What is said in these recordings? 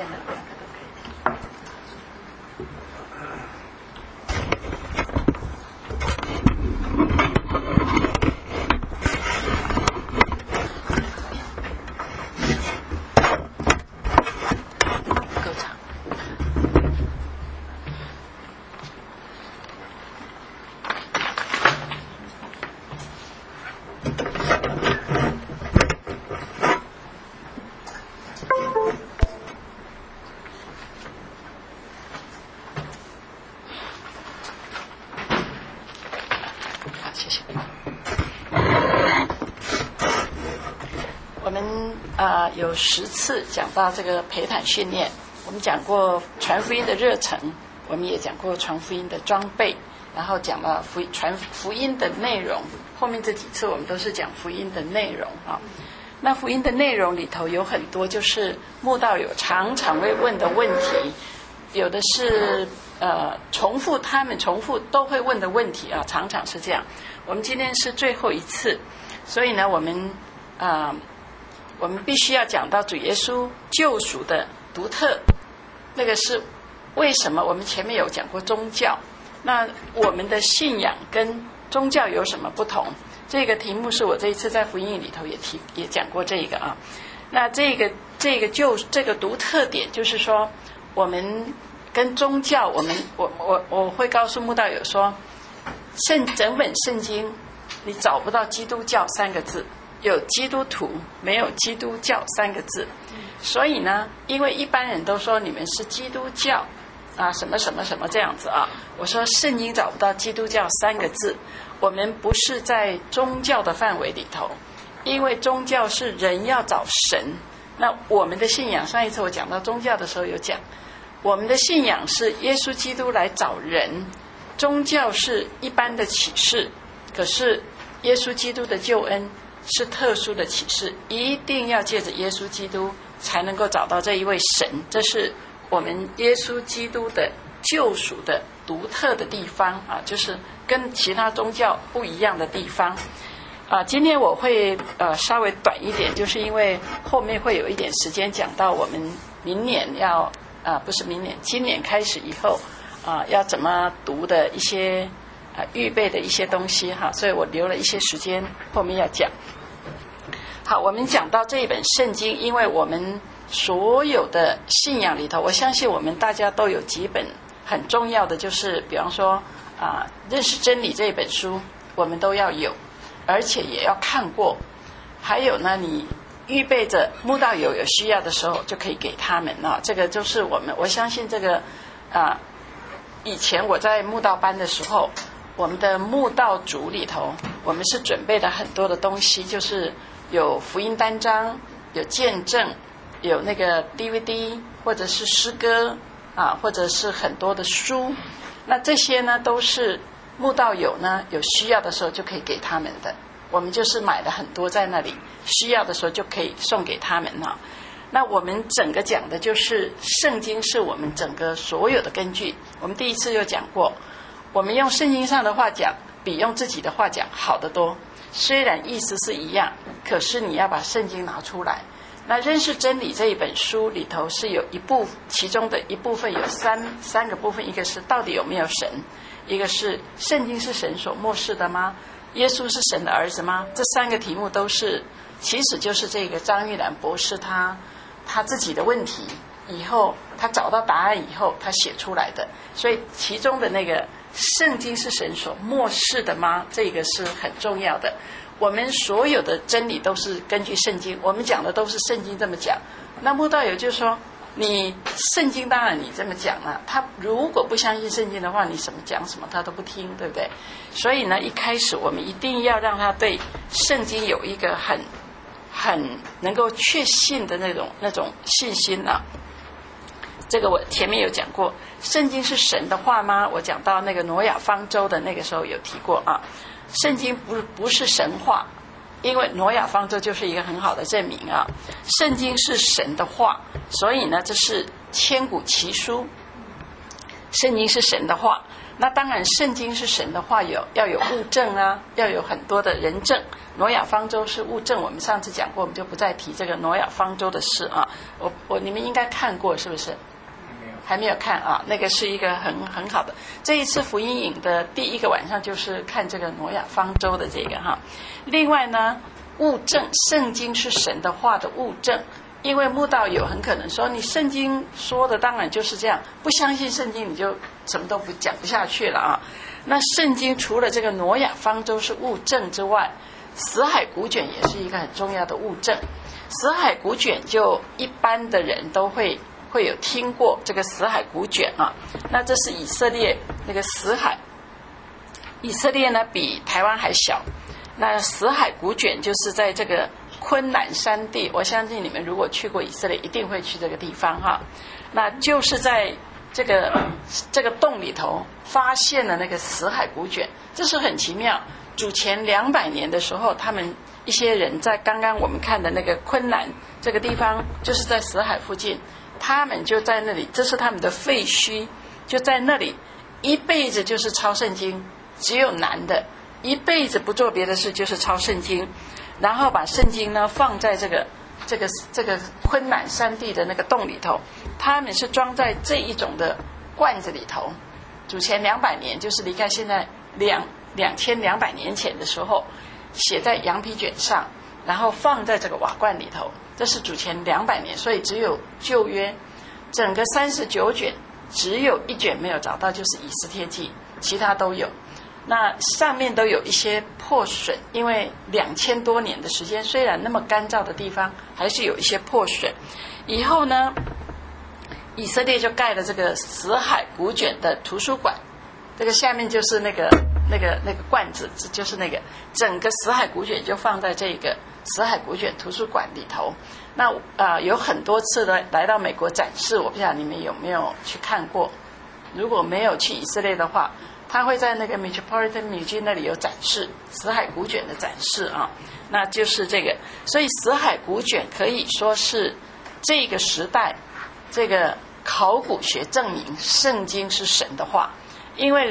有10次讲到这个陪谈训练，我们讲过传福音的热忱，我们也讲过传福音的装备，然后讲了传福音的内容。后面这几次我们都是讲福音的内容啊。那福音的内容里头有很多就是慕道友常常会问的问题，有的是他们重复都会问的问题啊，常常是这样。我们今天是最后一次，所以呢，我们必须要讲到主耶稣救赎的独特，那个是为什么？我们前面有讲过宗教，那我们的信仰跟宗教有什么不同？这个题目是我这一次在福音里头也讲过这个啊。那这个独特点就是说，我们跟宗教，我会告诉慕道友说，整本圣经你找不到基督教3个字。有基督徒，没有基督教3个字。所以呢，因为一般人都说你们是基督教啊，什么什么什么这样子啊。我说圣经找不到基督教3个字，我们不是在宗教的范围里头，因为宗教是人要找神。那我们的信仰，上一次我讲到宗教的时候有讲，我们的信仰是耶稣基督来找人，宗教是一般的启示，可是耶稣基督的救恩是特殊的启示，一定要借着耶稣基督才能够找到这一位神，这是我们耶稣基督的救赎的独特的地方啊，就是跟其他宗教不一样的地方啊。今天我会稍微短一点，就是因为后面会有一点时间讲到我们明年要不是明年，今年开始以后要怎么读的一些预备的一些东西哈，所以我留了一些时间后面要讲。好，我们讲到这一本圣经，因为我们所有的信仰里头，我相信我们大家都有几本很重要的，就是比方说认识真理这一本书我们都要有，而且也要看过。还有呢，你预备着慕道友有需要的时候就可以给他们啊，这个就是我相信这个以前我在慕道班的时候，我们的慕道组里头，我们是准备了很多的东西，就是有福音单张，有见证，有那个 DVD 或者是诗歌或者是很多的书。那这些呢都是慕道友呢有需要的时候就可以给他们的，我们就是买了很多在那里，需要的时候就可以送给他们啊。那我们整个讲的就是圣经是我们整个所有的根据。我们第一次就讲过，我们用圣经上的话讲比用自己的话讲好得多，虽然意思是一样，可是你要把圣经拿出来。那认识真理这一本书里头是有其中的一部分有三个部分，一个是到底有没有神，一个是圣经是神所默示的吗，耶稣是神的儿子吗？这3个题目都是其实就是这个张玉兰博士他自己的问题，以后他找到答案以后他写出来的。所以其中的那个圣经是神所默示的吗，这个是很重要的。我们所有的真理都是根据圣经，我们讲的都是圣经这么讲。那慕道友就说，你圣经当然你这么讲了，他如果不相信圣经的话，你什么讲什么他都不听，对不对？所以呢，一开始我们一定要让他对圣经有一个很能够确信的那种信心啊。这个我前面有讲过，圣经是神的话吗？我讲到那个挪亚方舟的那个时候有提过啊。圣经不是神话，因为挪亚方舟就是一个很好的证明啊。圣经是神的话，所以呢，这是千古奇书。圣经是神的话， 那当然，圣经是神的话，要有物证啊，要有很多的人证。挪亚方舟是物证，我们上次讲过，我们就不再提这个挪亚方舟的事啊。你们应该看过是不是？还没有看啊，那个是一个很好的。这一次福音营的第一个晚上就是看这个挪亚方舟的这个哈。另外呢，物证，圣经是神的话的物证。因为慕道友很可能说，你圣经说的当然就是这样，不相信圣经你就什么都不讲不下去了啊。那圣经除了这个挪亚方舟是物证之外，死海古卷也是一个很重要的物证。死海古卷就一般的人都会有听过这个死海古卷啊。那这是以色列那个死海，以色列呢比台湾还小。那死海古卷就是在这个昆南山地，我相信你们如果去过以色列一定会去这个地方哈。那就是在这个洞里头发现了那个死海古卷，这是很奇妙。主前200年的时候，他们一些人在刚刚我们看的那个昆南这个地方，就是在死海附近，他们就在那里，这是他们的废墟，就在那里一辈子就是抄圣经，只有男的一辈子不做别的事，就是抄圣经，然后把圣经呢放在这个昆南山地的那个洞里头，他们是装在这一种的罐子里头。主前200年，就是离开现在2200年前的时候，写在羊皮卷上，然后放在这个瓦罐里头。这是主前200年，所以只有旧约整个39卷，只有1卷没有找到，就是以斯帖记，其他都有。那上面都有一些破损，因为2000多年的时间，虽然那么干燥的地方，还是有一些破损。以后呢，以色列就盖了这个死海古卷的图书馆，这个下面就是那个罐子，就是那个整个死海古卷就放在这个死海古卷图书馆里头。那有很多次的来到美国展示，我不知道你们有没有去看过。如果没有去以色列的话，他会在那个 Metropolitan Museum 那里有展示死海古卷的展示啊，那就是这个。所以死海古卷可以说是这个时代这个考古学证明圣经是神的话，因为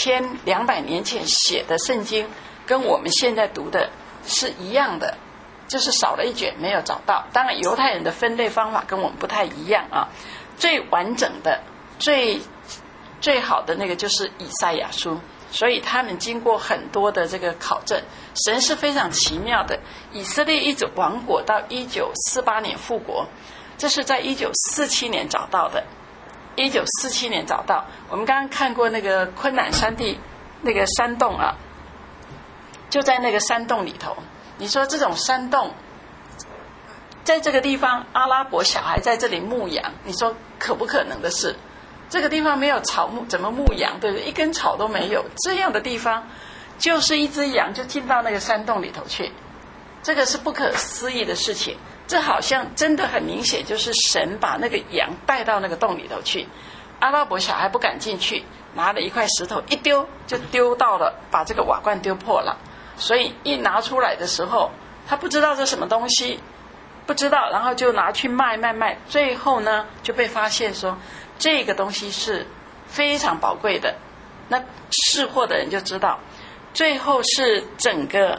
2200年前写的圣经跟我们现在读的是一样的，就是少了1卷没有找到。当然犹太人的分类方法跟我们不太一样啊，最完整的最好的那个就是以赛亚书，所以他们经过很多的这个考证，神是非常奇妙的。以色列一直亡国到1948年复国，这是在1947年找到的。1947年找到，我们刚刚看过那个昆南山地那个山洞啊，就在那个山洞里头。你说这种山洞，在这个地方阿拉伯小孩在这里牧羊，你说可不可能的事？这个地方没有草木，怎么牧羊？对不对？一根草都没有。这样的地方，就是一只羊就进到那个山洞里头去，这个是不可思议的事情。这好像真的很明显，就是神把那个羊带到那个洞里头去。阿拉伯小孩不敢进去，拿了一块石头一丢，就丢到了，把这个瓦罐丢破了。所以一拿出来的时候，他不知道这什么东西，不知道，然后就拿去卖，最后呢就被发现说这个东西是非常宝贵的。那识货的人就知道，最后是整个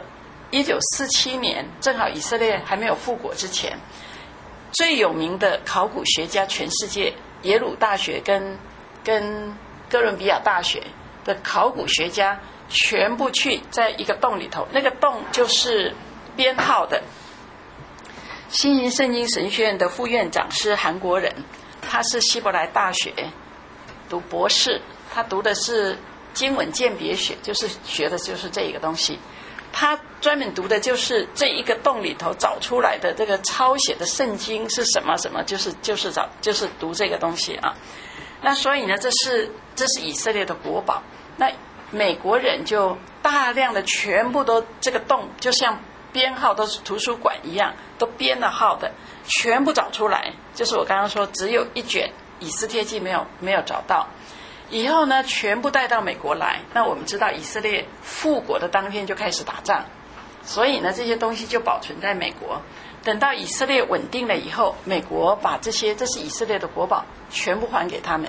1947年，正好以色列还没有复国之前，最有名的考古学家，全世界耶鲁大学跟哥伦比亚大学的考古学家全部去在一个洞里头，那个洞就是编号的。新营圣经神学院的副院长是韩国人，他是希伯来大学读博士，他读的是经文鉴别学，就是学的就是这一个东西。他专门读的就是这一个洞里头找出来的这个抄写的圣经是什么什么，就是读这个东西啊。那所以呢，这是以色列的国宝。那美国人就大量的全部都这个洞就像编号都是图书馆一样，都编了号的，全部找出来。就是我刚刚说只有1卷以斯帖记没有找到。以后呢，全部带到美国来。那我们知道以色列复国的当天就开始打仗，所以呢这些东西就保存在美国。等到以色列稳定了以后，美国把这是以色列的国宝全部还给他们，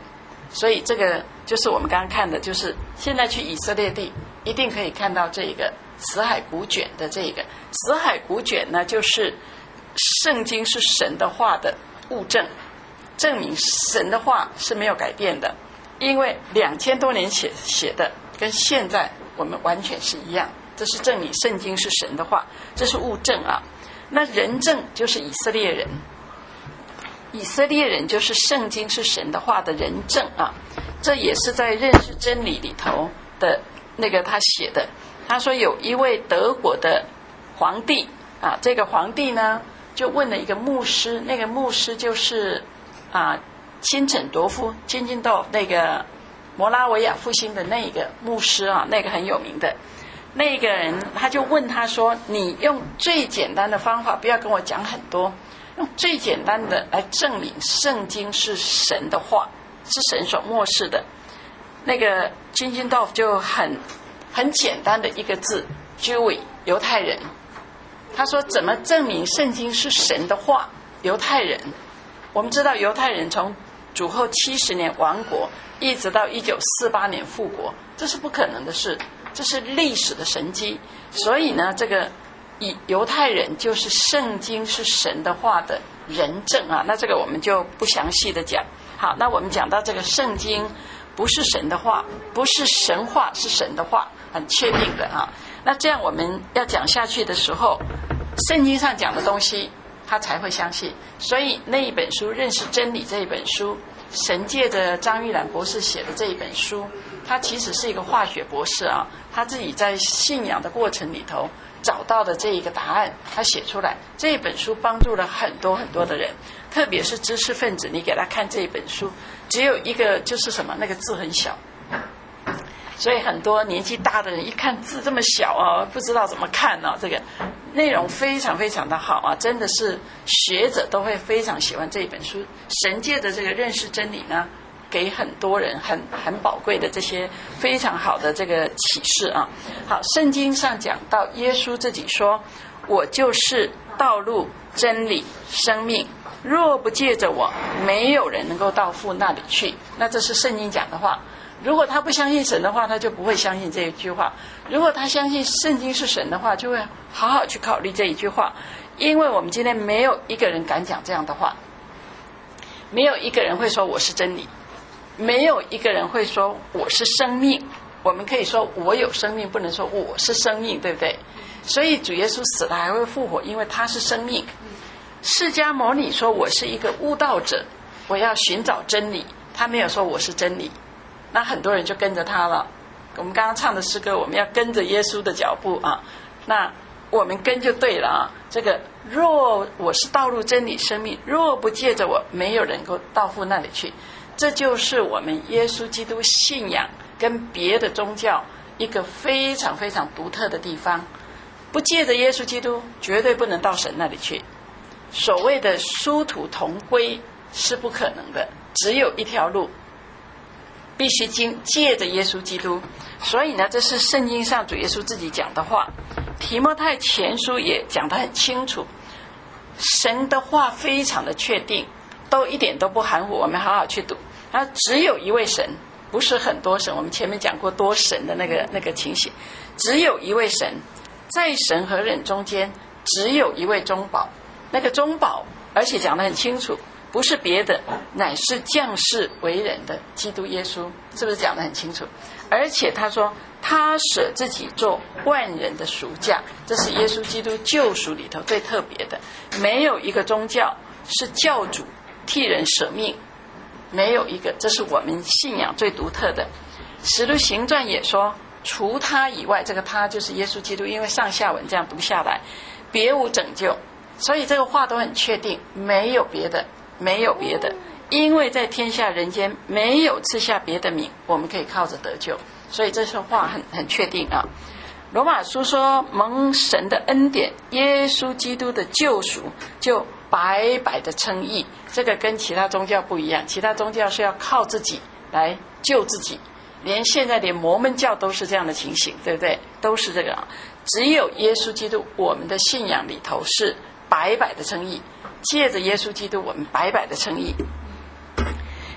所以这个就是我们刚刚看的，就是现在去以色列地一定可以看到这个死海古卷的这个死海古卷呢，就是圣经是神的话的物证，证明神的话是没有改变的，因为2000多年写的跟现在我们完全是一样，这是证明圣经是神的话，这是物证啊。那人证就是以色列人，以色列人就是圣经是神的话的人证啊。这也是在认识真理里头的那个他写的。他说有一位德国的皇帝啊，这个皇帝呢就问了一个牧师，那个牧师就是钦陈多夫金金豆那个摩拉维亚复兴的那个牧师啊，那个很有名的那个人，他就问他说，你用最简单的方法，不要跟我讲很多，用最简单的来证明圣经是神的话，是神所默示的。那个金金豆就很简单的一个字 Jew 犹太人，他说怎么证明圣经是神的话？犹太人，我们知道犹太人从主后70年亡国一直到1948年复国，这是不可能的事，这是历史的神迹。所以呢，这个以犹太人就是圣经是神的话的人证啊。那这个我们就不详细的讲。好，那我们讲到这个圣经不是神的话，不是神话，是神的话，很确定的啊。那这样我们要讲下去的时候，圣经上讲的东西他才会相信。所以那一本书《认识真理》这一本书，神界的张玉兰博士写的这一本书，他其实是一个化学博士啊，他自己在信仰的过程里头找到的这一个答案，他写出来。这一本书帮助了很多很多的人，特别是知识分子，你给他看这一本书，只有一个就是什么，那个字很小，所以很多年纪大的人一看字这么小啊，不知道怎么看啊。这个内容非常非常的好啊，真的是学者都会非常喜欢这一本书。神界的这个认识真理呢，给很多人很宝贵的这些非常好的这个启示啊。好，圣经上讲到耶稣自己说，我就是道路真理生命，若不借着我，没有人能够到父那里去。那这是圣经讲的话。如果他不相信神的话，他就不会相信这一句话。如果他相信圣经是神的话，就会好好去考虑这一句话。因为我们今天没有一个人敢讲这样的话，没有一个人会说我是真理，没有一个人会说我是生命。我们可以说我有生命，不能说我是生命，对不对？所以主耶稣死了还会复活，因为他是生命。释迦牟尼说我是一个悟道者，我要寻找真理，他没有说我是真理。那很多人就跟着他了。我们刚刚唱的诗歌，我们要跟着耶稣的脚步啊，那我们跟就对了啊。这个若我是道路真理生命，若不借着我，没有人能够到父那里去。这就是我们耶稣基督信仰跟别的宗教一个非常非常独特的地方。不借着耶稣基督，绝对不能到神那里去。所谓的殊途同归是不可能的，只有一条路，必须借着耶稣基督。所以呢，这是圣经上主耶稣自己讲的话。提摩太前书也讲得很清楚，神的话非常的确定，都一点都不含糊。我们好好去读，他只有一位神，不是很多神。我们前面讲过多神的那个情形，只有一位神，在神和人中间只有一位中保。那个中保，而且讲得很清楚，不是别的，乃是降世为人的基督耶稣，是不是讲得很清楚？而且他说他舍自己做万人的赎价，这是耶稣基督救赎里头最特别的。没有一个宗教是教主替人舍命，没有一个，这是我们信仰最独特的。使徒行传也说，除他以外，这个他就是耶稣基督，因为上下文这样读下来，别无拯救。所以这个话都很确定，没有别的，没有别的，因为在天下人间没有赐下别的名，我们可以靠着得救。所以这句话很确定啊。罗马书说，蒙神的恩典，耶稣基督的救赎，就白白的称义。这个跟其他宗教不一样，其他宗教是要靠自己来救自己，现在连摩门教都是这样的情形，对不对？都是这个啊。只有耶稣基督，我们的信仰里头是白白的称义，借着耶稣基督，我们白白的称义。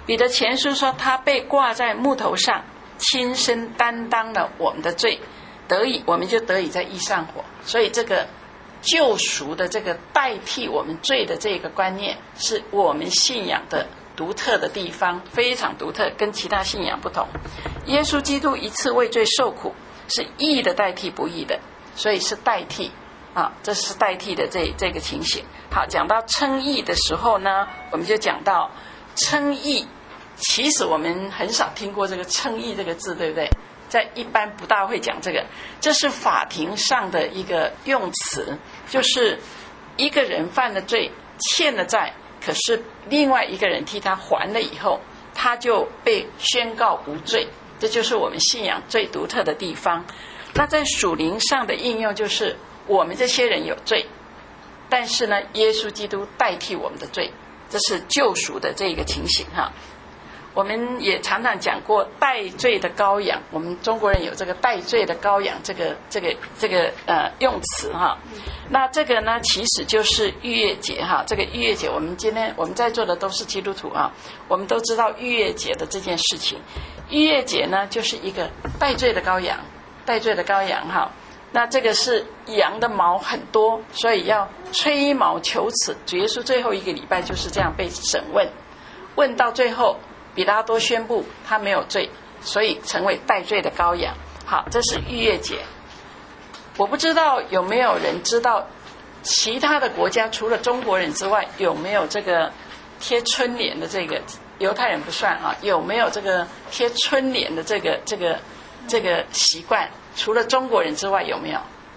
彼得前书说，他被挂在木头上，亲身担当了我们的罪，我们就得以在义上活。所以这个救赎的这个代替我们罪的这个观念，是我们信仰的独特的地方，非常独特，跟其他信仰不同。耶稣基督一次为罪受苦，是义的代替不义的，所以是代替啊，这是代替的这个情形。好，讲到称义的时候呢，我们就讲到称义。其实我们很少听过这个称义这个字，对不对？在一般不大会讲这个，这是法庭上的一个用词，就是一个人犯了罪，欠了债，可是另外一个人替他还了以后，他就被宣告无罪。这就是我们信仰最独特的地方。那在属灵上的应用，就是我们这些人有罪，但是呢，耶稣基督代替我们的罪，这是救赎的这个情形哈。我们也常常讲过代罪的羔羊，我们中国人有这个代罪的羔羊这个用词哈。那这个呢，其实就是逾越节哈。这个逾越节，我们今天我们在座的都是基督徒啊，我们都知道逾越节的这件事情。逾越节呢，就是一个代罪的羔羊，代罪的羔羊哈。那这个是羊的毛很多，所以要吹毛求疵。主耶稣最后一个礼拜就是这样被审问，问到最后，比拉多宣布他没有罪，所以成为代罪的羔羊。好，这是逾越节。我不知道有没有人知道其他的国家除了中国人之外，有没有这个贴春联的这个，犹太人不算啊，有没有这个贴春联的这个习惯？除了中国人之外，有没有？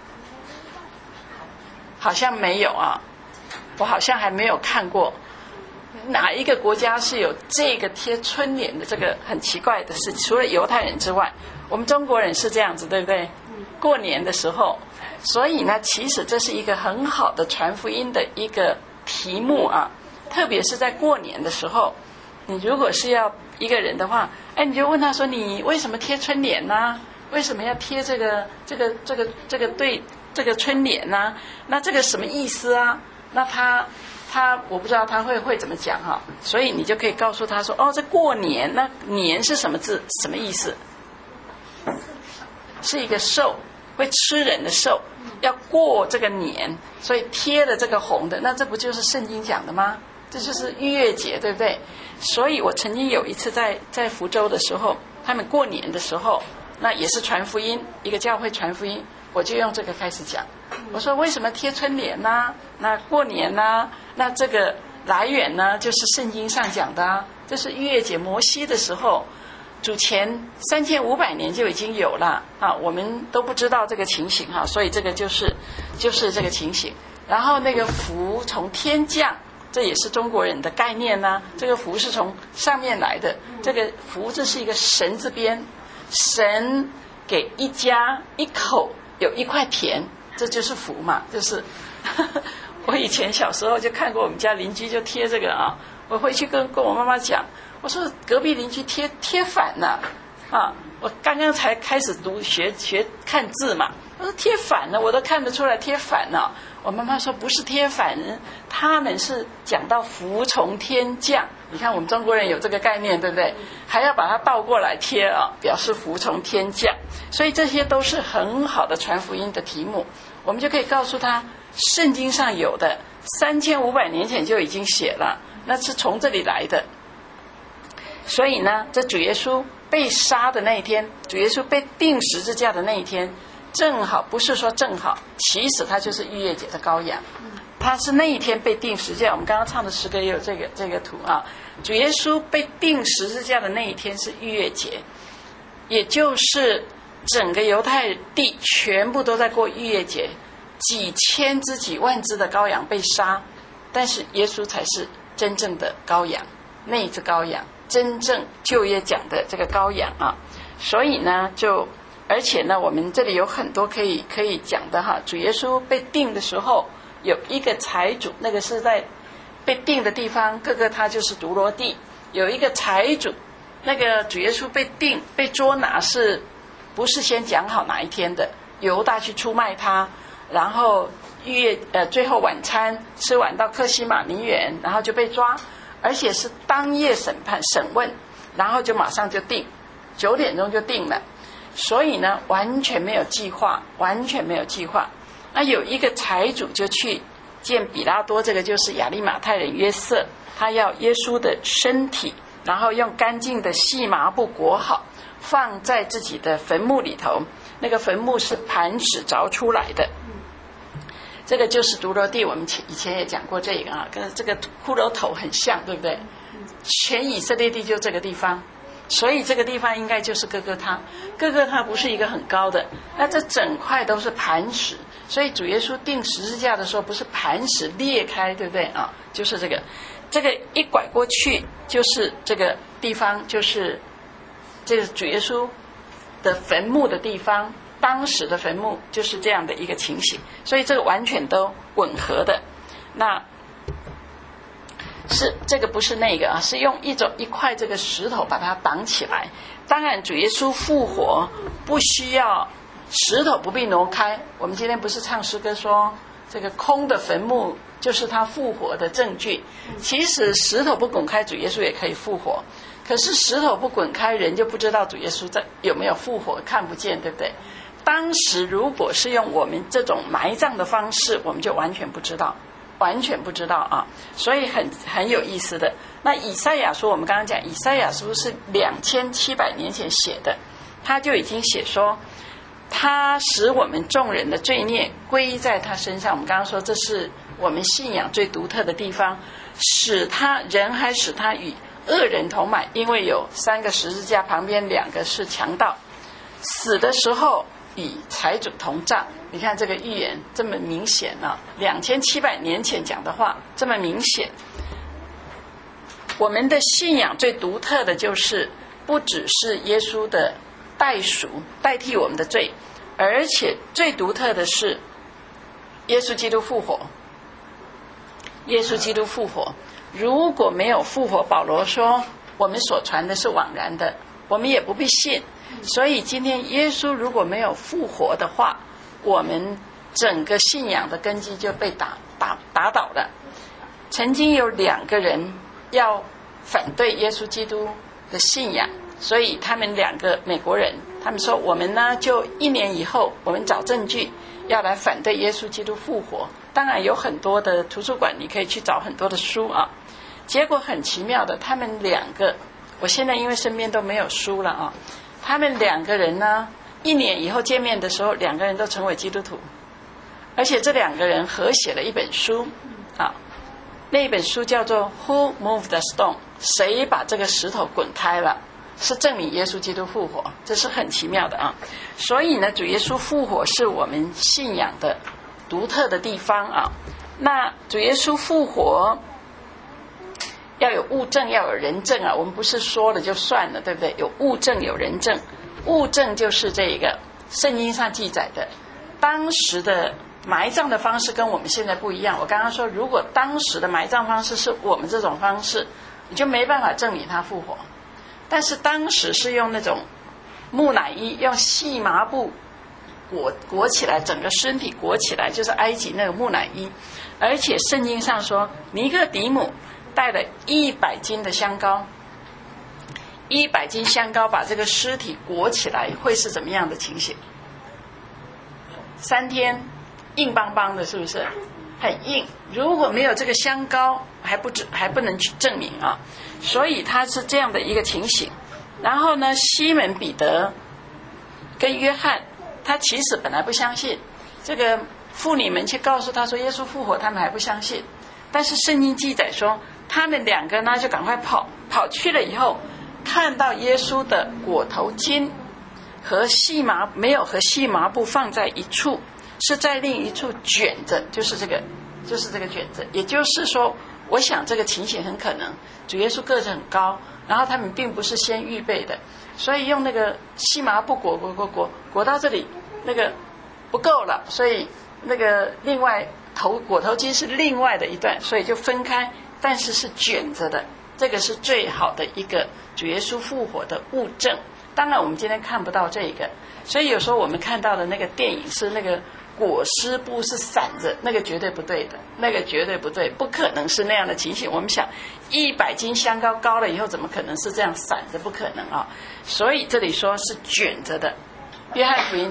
好像没有啊，我好像还没有看过哪一个国家是有这个贴春联的这个很奇怪的事。除了犹太人之外，我们中国人是这样子，对不对？过年的时候，所以呢，其实这是一个很好的传福音的一个题目啊，特别是在过年的时候，你如果是要一个人的话，你就问他说，你为什么贴春联呢？为什么要贴这个对这个春联呢？那这个什么意思啊？那他我不知道他会怎么讲哈，所以你就可以告诉他说，这过年，那年是什么字，什么意思？是一个兽，会吃人的兽，要过这个年，所以贴了这个红的，那这不就是圣经讲的吗？这就是逾越节，对不对？所以我曾经有一次在福州的时候，他们过年的时候，那也是传福音，一个教会传福音，我就用这个开始讲。我说为什么贴春联呢？那过年呢？那这个来源呢，就是圣经上讲的啊，这是逾越节，摩西的时候，主前3500年就已经有了啊，我们都不知道这个情形哈，所以这个就是这个情形。然后那个福从天降，这也是中国人的概念呢。这个福是从上面来的，这个福这是一个神字边，神给一家一口有一块田，这就是福嘛，就是我以前小时候就看过我们家邻居就贴这个啊，我回去跟我妈妈讲，我说隔壁邻居贴反了啊，我刚刚才开始学看字嘛，我说贴反了，我都看得出来贴反了。我妈妈说不是贴反，他们是讲到福从天降。你看我们中国人有这个概念，对不对？还要把它倒过来贴啊，表示福从天降。所以这些都是很好的传福音的题目，我们就可以告诉他，圣经上有的3500年前就已经写了，那是从这里来的。所以呢，这主耶稣被杀的那一天，主耶稣被钉十字架的那一天，正好不是说正好，其实他就是逾越节的羔羊，他是那一天被钉十字架。我们刚刚唱的诗歌也有这个图啊，主耶稣被钉十字架的那一天是逾越节，也就是整个犹太地全部都在过逾越节，几千只几万只的羔羊被杀，但是耶稣才是真正的羔羊，那一只羔羊，真正旧约讲的这个羔羊啊。所以呢，而且呢，我们这里有很多可以讲的哈。主耶稣被钉的时候，有一个财主，那个是在被钉的地方，他就是独罗地，有一个财主，那个主耶稣被钉被捉拿，是不是先讲好哪一天的？犹大去出卖他，然后最后晚餐吃完到客西马尼园，然后就被抓。 而且是当夜审问，然后就马上就定，9点钟就定了。所以呢，完全没有计划，完全没有计划。那有一个财主就去见比拉多，这个就是亚利马太人约瑟，他要耶稣的身体，然后用干净的细麻布裹好，放在自己的坟墓里头。那个坟墓是磐石凿出来的。这个就是独楼地，我们以前也讲过这个啊，跟这个骷髅头很像，对不对？全以色列地就这个地方，所以这个地方应该就是哥哥他。哥哥他不是一个很高的，那这整块都是磐石，所以主耶稣钉十字架的时候不是磐石裂开，对不对啊？就是这个一拐过去就是这个地方，就是这个主耶稣的坟墓的地方。当时的坟墓就是这样的一个情形，所以这个完全都吻合的。那是这个不是那个啊，是用一块这个石头把它挡起来。当然主耶稣复活不需要石头不必挪开。我们今天不是唱诗歌说这个空的坟墓就是他复活的证据。其实石头不滚开，主耶稣也可以复活。可是石头不滚开，人就不知道主耶稣有没有复活，看不见，对不对？当时如果是用我们这种埋葬的方式，我们就完全不知道，完全不知道啊！所以很有意思的。那以赛亚书，我们刚刚讲以赛亚书是2700年前写的，他就已经写说，他使我们众人的罪孽归在他身上。我们刚刚说这是我们信仰最独特的地方，人还使他与恶人同买，因为有3个十字架，旁边2个是强盗，死的时候与财主同葬。你看这个预言这么明显啊，2700年前讲的话这么明显。我们的信仰最独特的就是不只是耶稣的代赎，代替我们的罪，而且最独特的是耶稣基督复活。耶稣基督复活，如果没有复活，保罗说我们所传的是枉然的，我们也不必信。所以今天耶稣如果没有复活的话，我们整个信仰的根基就被打倒了。曾经有2个人要反对耶稣基督的信仰，所以他们2个美国人，他们说我们呢就1年以后我们找证据要来反对耶稣基督复活。当然有很多的图书馆你可以去找很多的书啊。结果很奇妙的，他们2个，我现在因为身边都没有书了啊，他们2个人呢1年以后见面的时候，2个人都成为基督徒，而且这2个人合写了一本书啊，那本书叫做 Who Moved the Stone， 谁把这个石头滚开了，是证明耶稣基督复活，这是很奇妙的啊。所以呢，主耶稣复活是我们信仰的独特的地方啊。那主耶稣复活要有物证，要有人证啊，我们不是说了就算了，对不对？有物证有人证。物证就是这个圣经上记载的，当时的埋葬的方式跟我们现在不一样。我刚刚说，如果当时的埋葬方式是我们这种方式，你就没办法证明他复活。但是当时是用那种木乃伊，用细麻布裹起来，整个身体裹起来，就是埃及那个木乃伊。而且圣经上说，尼哥底母带了100斤的香膏，100斤香膏把这个尸体裹起来，会是怎么样的情形？3天硬邦邦的，是不是很硬？如果没有这个香膏，还不能去证明啊。所以它是这样的一个情形。然后呢，西门彼得跟约翰，他其实本来不相信，这个妇女们去告诉他说耶稣复活，他们还不相信。但是圣经记载说，他们2个呢就赶快跑去了，以后看到耶稣的裹头巾没有和细麻布放在一处，是在另一处卷着，就是这个卷着。也就是说，我想这个情形很可能主耶稣个子很高，然后他们并不是先预备的，所以用那个细麻布裹到这里，那个不够了，所以那个另外裹头巾是另外的一段，所以就分开，但是是卷着的。这个是最好的一个主耶稣复活的物证。当然我们今天看不到这个，所以有时候我们看到的那个电影是那个裹尸布是散着，那个绝对不对的，那个绝对不对，不可能是那样的情形。我们想100斤香膏高了以后，怎么可能是这样散着？不可能啊！所以这里说是卷着的。约翰福音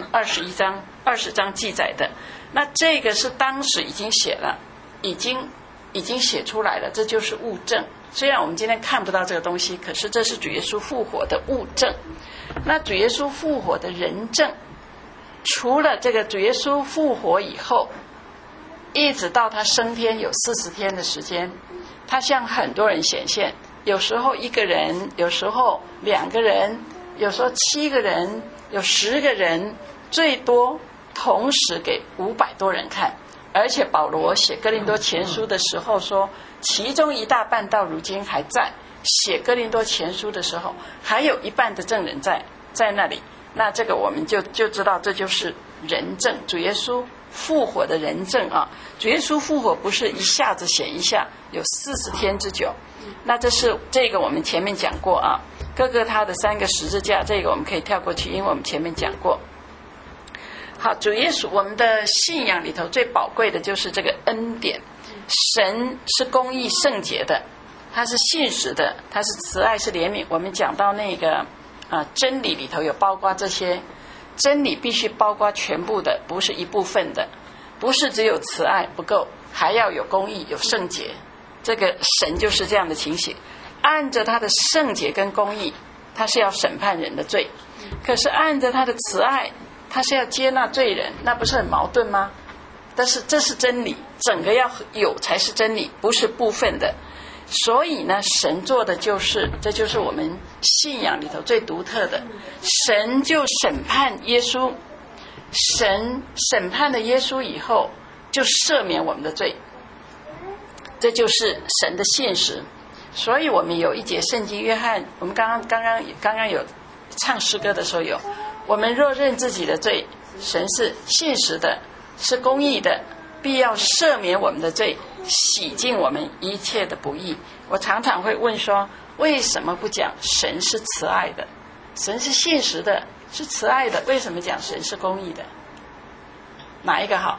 20章记载的，那这个是当时已经写了，已经写出来了，这就是物证。虽然我们今天看不到这个东西，可是这是主耶稣复活的物证。那主耶稣复活的人证，除了这个主耶稣复活以后，一直到他升天有40天的时间，他向很多人显现，有时候1个人，有时候2个人，有时候7个人，有10个人，最多同时给500多人看。而且保罗写哥林多前书的时候说，其中一大半到如今还在，写哥林多前书的时候还有一半的证人在那里。那这个我们就知道，这就是人证，主耶稣复活的人证啊。主耶稣复活不是一下子显一下，有40天之久。那这个我们前面讲过啊，各个他的3个十字架，这个我们可以跳过去，因为我们前面讲过。好，主耶稣，我们的信仰里头最宝贵的就是这个恩典。神是公义圣洁的，他是信实的，他是慈爱，是怜悯。我们讲到那个真理里头有包括这些，真理必须包括全部的，不是一部分的，不是只有慈爱不够，还要有公义，有圣洁。这个神就是这样的情形，按着他的圣洁跟公义，他是要审判人的罪，可是按着他的慈爱，他是要接纳罪人，那不是很矛盾吗？但是这是真理，整个要有才是真理，不是部分的。所以呢，神做的这就是我们信仰里头最独特的。神就审判耶稣，神审判了耶稣以后，就赦免我们的罪，这就是神的现实。所以我们有一节圣经，约翰，我们刚刚有唱诗歌的时候有，我们若认自己的罪，神是信实的，是公义的，必要赦免我们的罪，洗净我们一切的不义。我常常会问说，为什么不讲神是慈爱的？神是信实的，是慈爱的，为什么讲神是公义的？哪一个好？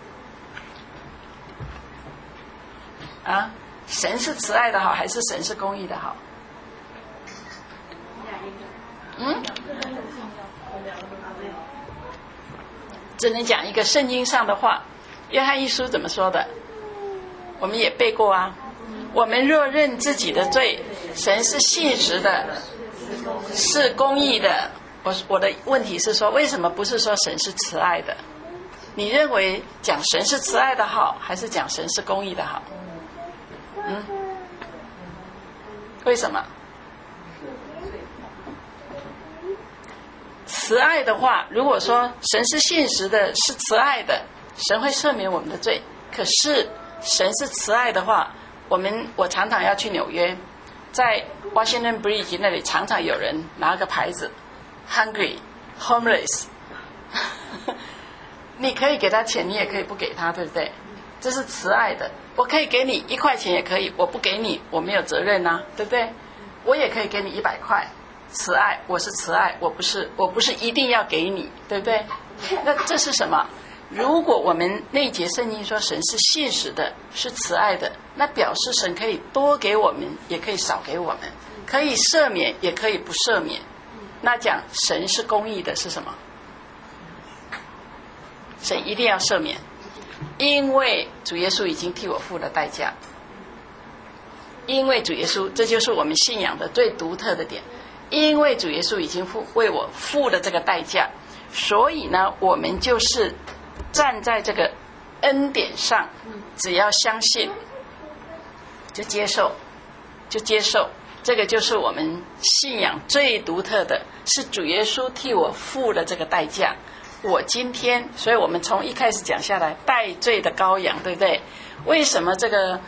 啊，神是慈爱的好，还是神是公义的好？只能讲一个圣经上的话。约翰一书怎么说的？我们也背过啊。我们若认自己的罪，神是信实的，是公义的。我的问题是说，为什么不是说神是慈爱的？你认为讲神是慈爱的好，还是讲神是公义的好？为什么？慈爱的话，如果说神是信实的，是慈爱的，神会赦免我们的罪。可是神是慈爱的话，我常常要去纽约，在 Washington Bridge 那里常常有人拿个牌子 Hungry Homeless 你可以给他钱，你也可以不给他，对不对？这是慈爱的。我可以给你1块钱也可以，我不给你我没有责任啊，对不对？我也可以给你100块，慈爱，我是慈爱，我不是一定要给你，对不对？那这是什么？如果我们那节圣经说神是信实的，是慈爱的，那表示神可以多给我们，也可以少给我们，可以赦免，也可以不赦免。那讲神是公义的是什么？神一定要赦免，因为主耶稣已经替我付了代价。因为主耶稣，这就是我们信仰的最独特的点。因为主耶稣已经为我付了这个代价，所以呢，我们就是站在这个恩典上，只要相信，就接受，这个就是我们信仰最独特的，是主耶稣替我付了这个代价。我今天，所以我们从一开始讲下来，代罪的羔羊，对不对？为什么这个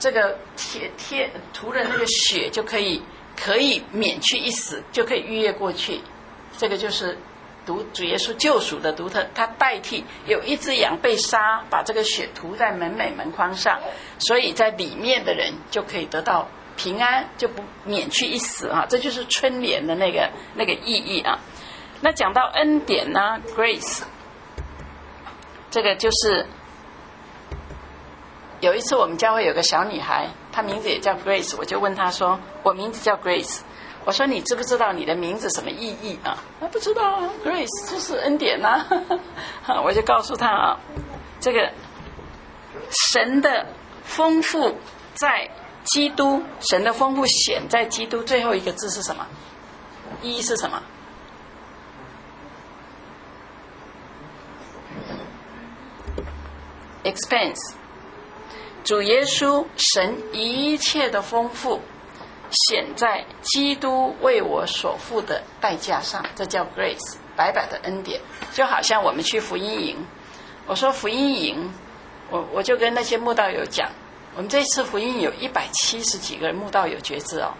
涂了那个血就可以免去一死，就可以逾越过去？这个就是主耶稣救赎的独特，他代替有一只羊被杀，把这个血涂在门楣门框上，所以在里面的人就可以得到平安，就不免去一死啊！这就是春联的那个意义啊。那讲到恩典呢 ，grace， 这个就是有一次我们教会有个小女孩，她名字也叫 Grace， 我就问她说，我名字叫 Grace， 我说你知不知道你的名字什么意义啊？她不知道啊 ，Grace 就是恩典啊。我就告诉她啊，这个神的丰富在基督，神的丰富显在基督，最后一个字是什么？一是什么？expense， 主耶稣神一切的丰富显在基督为我所付的代价上，这叫 grace， 白白的恩典。就好像我们去福音营，我说福音营，我就跟那些慕道友讲，我们这次福音有170几个慕道友决志哦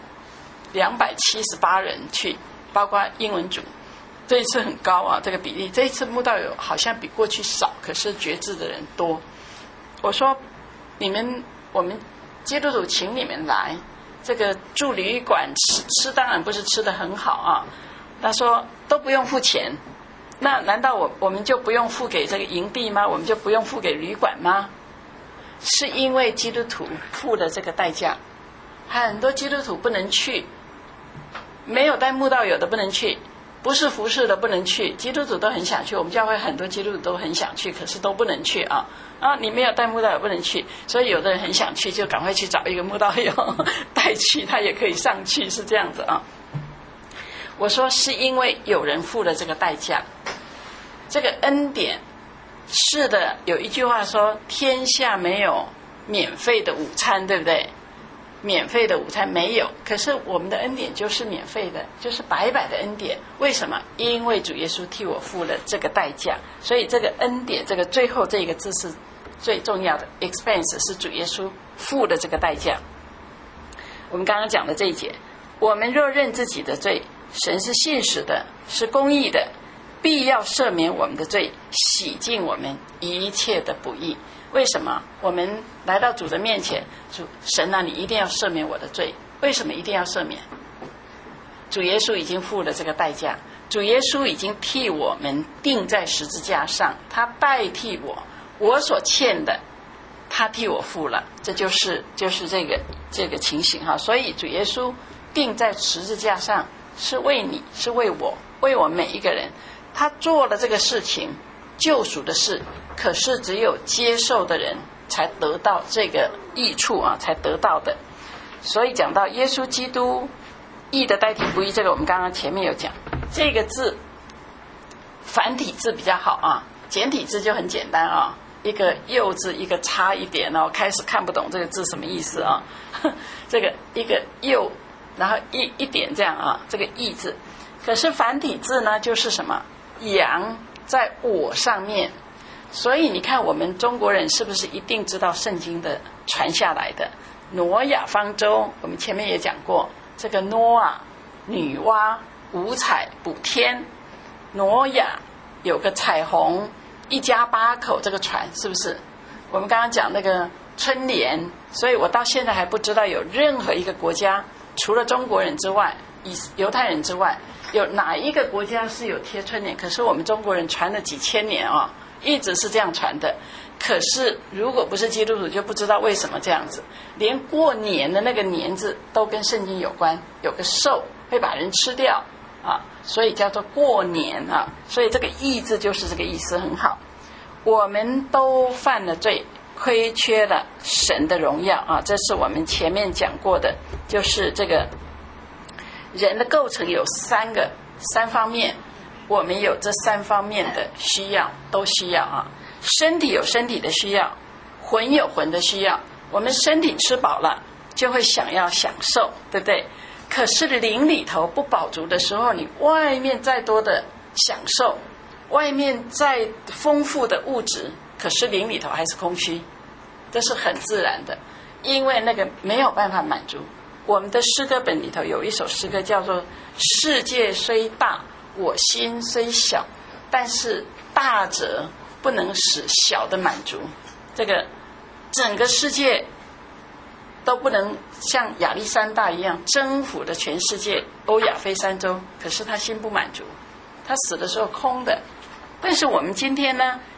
，278人去，包括英文组，这一次很高啊，这个比例。这一次慕道友好像比过去少，可是决志的人多。我说我们基督徒请你们来，这个住旅馆吃当然不是吃得很好啊。他说都不用付钱，那难道我们就不用付给这个营地吗？我们就不用付给旅馆吗？是因为基督徒付了这个代价，很多基督徒不能去，没有带慕道友的不能去，不是服侍的不能去，基督徒都很想去，我们教会很多基督徒都很想去，可是都不能去啊！你没有带慕道友不能去，所以有的人很想去，就赶快去找一个慕道友带去，他也可以上去，是这样子啊。我说是因为有人付了这个代价，这个恩典是的。有一句话说，天下没有免费的午餐，对不对？免费的午餐没有，可是我们的恩典就是免费的，就是白白的恩典。为什么？因为主耶稣替我付了这个代价，所以这个恩典，这个最后这个字是最重要的 expense， 是主耶稣付的这个代价。我们刚刚讲的这一节，我们若认自己的罪，神是信实的，是公义的，必要赦免我们的罪，洗净我们一切的不义。为什么我们来到主的面前，主神啊，你一定要赦免我的罪？为什么一定要赦免？主耶稣已经付了这个代价，主耶稣已经替我们钉在十字架上，他代替我所欠的他替我付了，这就是这个情形哈。所以主耶稣钉在十字架上是为你，是为我，为我们每一个人。他做了这个事情，救赎的事，可是只有接受的人才得到这个益处啊，才得到的。所以讲到耶稣基督义的代替不义，这个我们刚刚前面有讲，这个字繁体字比较好啊，简体字就很简单啊，一个右字一个差一点哦，开始看不懂这个字什么意思啊。这个一个右，然后一点这样啊，这个义字。可是繁体字呢，就是什么？羊在我上面。所以你看我们中国人是不是一定知道圣经的传下来的挪亚方舟？我们前面也讲过，这个挪亚女娲五彩补天，挪亚有个彩虹，一家8口，这个船是不是？我们刚刚讲那个春联，所以我到现在还不知道有任何一个国家，除了中国人之外，犹太人之外，有哪一个国家是有贴春联？可是我们中国人传了几千年啊，一直是这样传的。可是如果不是基督徒，就不知道为什么这样子。连过年的那个年字都跟圣经有关，有个兽会把人吃掉啊，所以叫做过年啊。所以这个义字就是这个意思，很好。我们都犯了罪，亏缺了神的荣耀啊，这是我们前面讲过的，就是这个人的构成有三方面，我们有这3方面的需要，都需要啊。身体有身体的需要，魂有魂的需要。我们身体吃饱了，就会想要享受，对不对？可是灵里头不饱足的时候，你外面再多的享受，外面再丰富的物质，可是灵里头还是空虚，这是很自然的，因为那个没有办法满足。我们的诗歌本里头有一首诗歌叫做世界虽大，我心虽小，但是大者不能使小的满足。这个整个世界都不能像亚历山大一样征服了全世界欧亚非三洲，可是他心不满足，他死的时候空的。但是我们今天呢，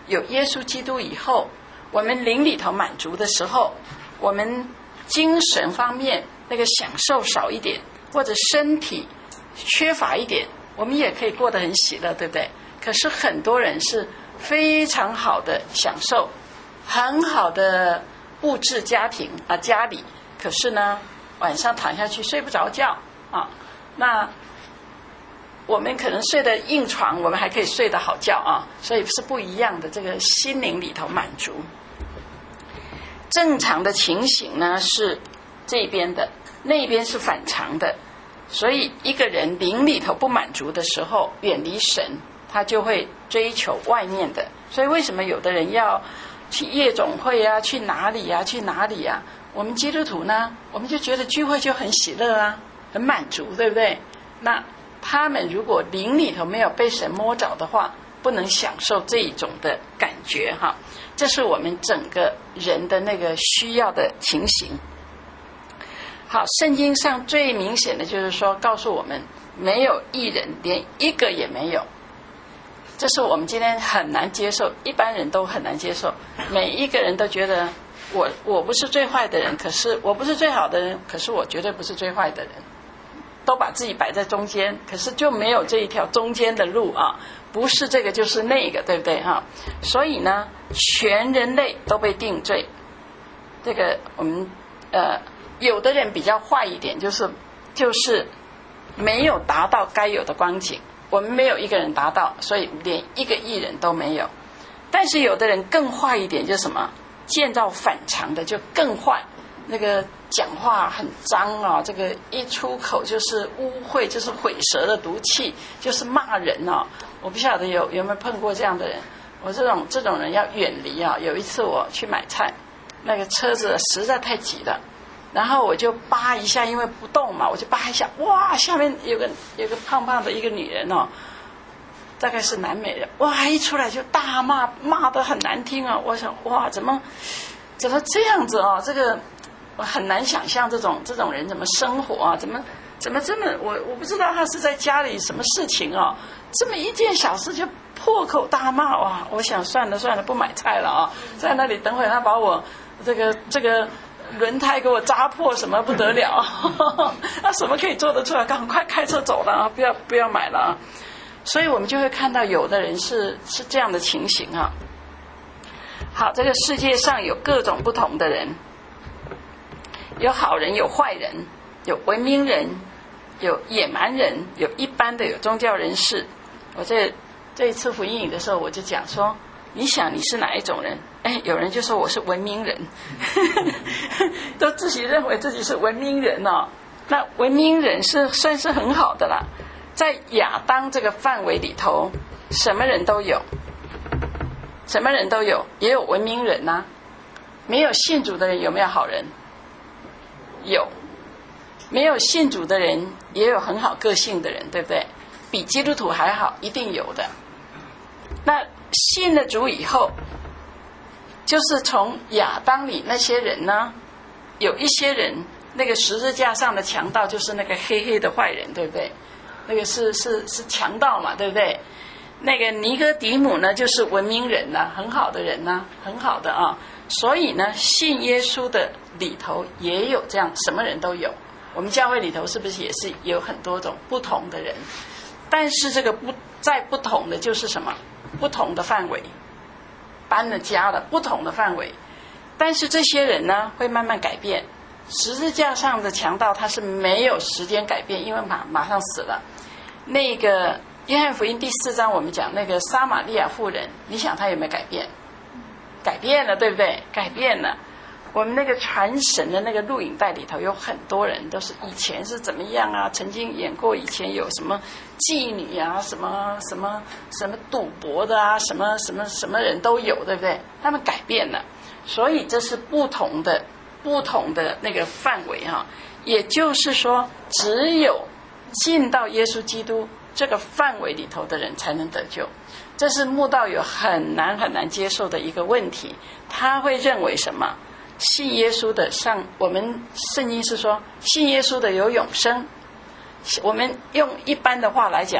有耶稣基督以后，我们灵里头满足的时候，我们精神方面那个享受少一点，或者身体缺乏一点，我们也可以过得很喜乐，对不对？可是很多人是非常好的享受，很好的布置家庭啊家里，可是呢晚上躺下去睡不着觉啊。那我们可能睡得硬床，我们还可以睡得好觉啊，所以是不一样的。这个心灵里头满足，正常的情形呢是这边的，那边是反常的。所以一个人灵里头不满足的时候，远离神，他就会追求外面的。所以为什么有的人要去夜总会啊，去哪里啊，去哪里啊？我们基督徒呢，我们就觉得聚会就很喜乐啊，很满足，对不对？那他们如果灵里头没有被神摸着的话，不能享受这一种的感觉哈。这是我们整个人的那个需要的情形。好，圣经上最明显的就是说，告诉我们没有义人，连一个也没有。这是我们今天很难接受，一般人都很难接受。每一个人都觉得我不是最坏的人，可是我不是最好的人，可是我绝对不是最坏的人，都把自己摆在中间，可是就没有这一条中间的路啊，不是这个就是那个，对不对哈？所以呢，全人类都被定罪。这个我们有的人比较坏一点，就是没有达到该有的光景。我们没有一个人达到，所以连一个义人都没有。但是有的人更坏一点，就是什么？建造反常的就更坏。那个讲话很脏啊，这个一出口就是污秽，就是毁舌的毒气，就是骂人啊。我不晓得有没有碰过这样的人。我这种人要远离啊。有一次我去买菜，那个车子实在太挤了，然后我就扒一下，因为不动嘛，我就扒一下，哇，下面有个胖胖的一个女人哦，大概是南美人，哇，一出来就大骂得很难听啊。我想，哇，怎么这样子啊？这个我很难想象这种人怎么生活啊？怎么这么我不知道他是在家里什么事情啊？这么一件小事就破口大骂，哇！我想算了，不买菜了啊，在那里等会他把我这个轮胎给我扎破，什么不得了？那什么可以做得出来？赶快开车走了啊！不要买了啊！所以我们就会看到有的人是这样的情形啊。好，这个世界上有各种不同的人，有好人，有坏人，有文明人，有野蛮人，有一般的，有宗教人士。我这一次福音营的时候，我就讲说，你想你是哪一种人？有人就说我是文明人，都自己认为自己是文明人哦。那文明人算是很好的啦，在亚当这个范围里头，什么人都有，也有文明人啊。没有信主的人有没有好人？有。没有信主的人也有很好个性的人，对不对？比基督徒还好，一定有的。那信了主以后，就是从亚当里那些人呢，有一些人，那个十字架上的强盗就是那个黑黑的坏人，对不对？那个是强盗嘛，对不对？那个尼哥底母呢，就是文明人呐，很好的人呐，很好的啊。所以呢，信耶稣的里头也有这样，什么人都有。我们教会里头是不是也是有很多种不同的人？但是这个不同的就是什么？不同的范围，搬了家了，不同的范围。但是这些人呢，会慢慢改变。十字架上的强盗他是没有时间改变，因为马上死了。那个约翰福音第4章我们讲那个撒玛利亚妇人，你想他有没有改变？改变了，对不对？改变了。我们那个传神的那个录影带里头有很多人都是以前是怎么样啊，曾经演过以前有什么妓女啊，什么赌博的啊，什么人都有，对不对？他们改变了。所以这是不同的那个范围哈。也就是说，只有进到耶稣基督这个范围里头的人才能得救。这是慕道友很难接受的一个问题。他会认为什么？信耶稣的，像我们圣经是说，信耶稣的有永生。我们用一般的话来讲，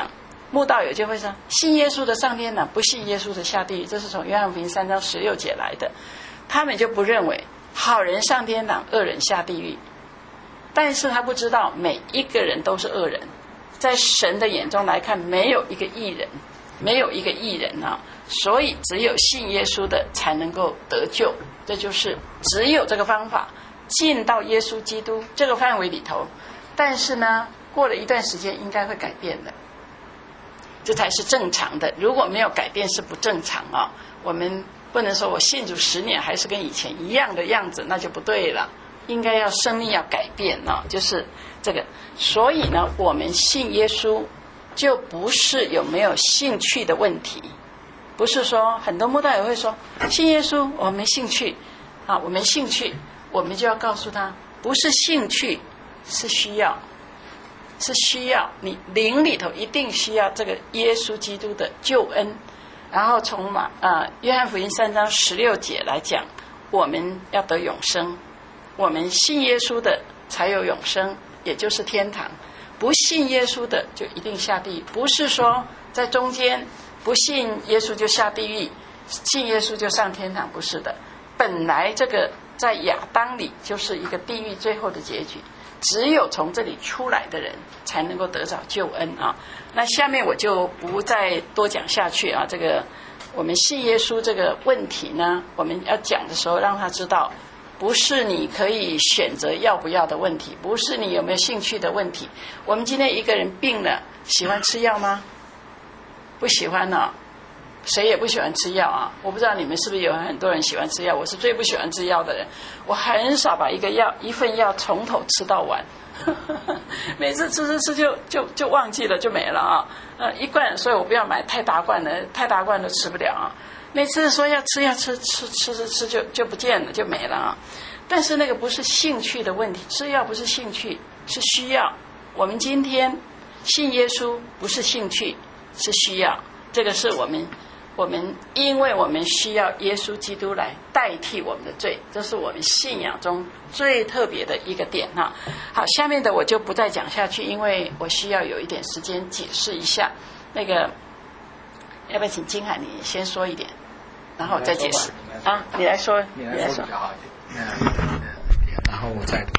慕道友就会说，信耶稣的上天堂，不信耶稣的下地狱，这是从约翰福音3章16节来的。他们就不认为好人上天堂，恶人下地狱。但是他不知道每一个人都是恶人，在神的眼中来看，没有一个义人，没有一个义人啊。所以只有信耶稣的才能够得救，这就是只有这个方法进到耶稣基督这个范围里头。但是呢，过了一段时间应该会改变的，这才是正常的。如果没有改变是不正常啊。我们不能说我信主10年还是跟以前一样的样子，那就不对了。应该要生命要改变啊，就是这个。所以呢，我们信耶稣就不是有没有兴趣的问题，不是说很多慕道友会说信耶稣我没兴趣啊，我没兴趣，我们就要告诉他，不是兴趣，是需要，是需要。你灵里头一定需要这个耶稣基督的救恩。然后从约翰福音3章16节来讲，我们要得永生。我们信耶稣的才有永生，也就是天堂。不信耶稣的就一定下地狱。不是说在中间不信耶稣就下地狱，信耶稣就上天堂，不是的。本来这个在亚当里就是一个地狱最后的结局，只有从这里出来的人才能够得着救恩啊。那下面我就不再多讲下去啊。这个我们信耶稣这个问题呢，我们要讲的时候让他知道，不是你可以选择要不要的问题，不是你有没有兴趣的问题。我们今天一个人病了，喜欢吃药吗？不喜欢呢，谁也不喜欢吃药啊。我不知道你们是不是有很多人喜欢吃药，我是最不喜欢吃药的人。我很少把一份药从头吃到完，每次吃就忘记了，就没了啊。一罐，所以我不要买太大罐的，太大罐都吃不了啊。每次说要吃就不见了，就没了啊。但是那个不是兴趣的问题，吃药不是兴趣，是需要。我们今天信耶稣不是兴趣，是需要。这个是我们因为我们需要耶稣基督来代替我们的罪，这是我们信仰中最特别的一个点啊。好，下面的我就不再讲下去，因为我需要有一点时间解释一下。那个要不要请金海你先说一点，然后我再解释啊？你来说， 比较好一点。然后我再